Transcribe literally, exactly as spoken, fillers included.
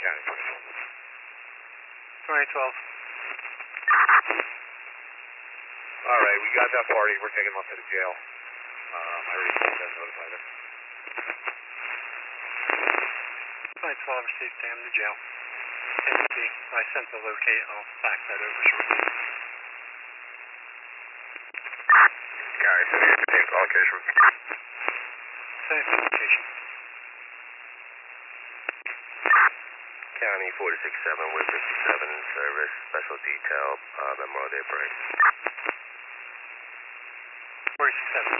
County. twenty twelve. All right, we got that party. We're taking them up to the jail. Um, I already sent that notified them. twenty twelve received Sam to jail. I sent the locate. I'll fax that over shortly. County, same location. Same location. County four six seven with fifty-seven service, special detail, uh, Memorial Day parade. forty-seven.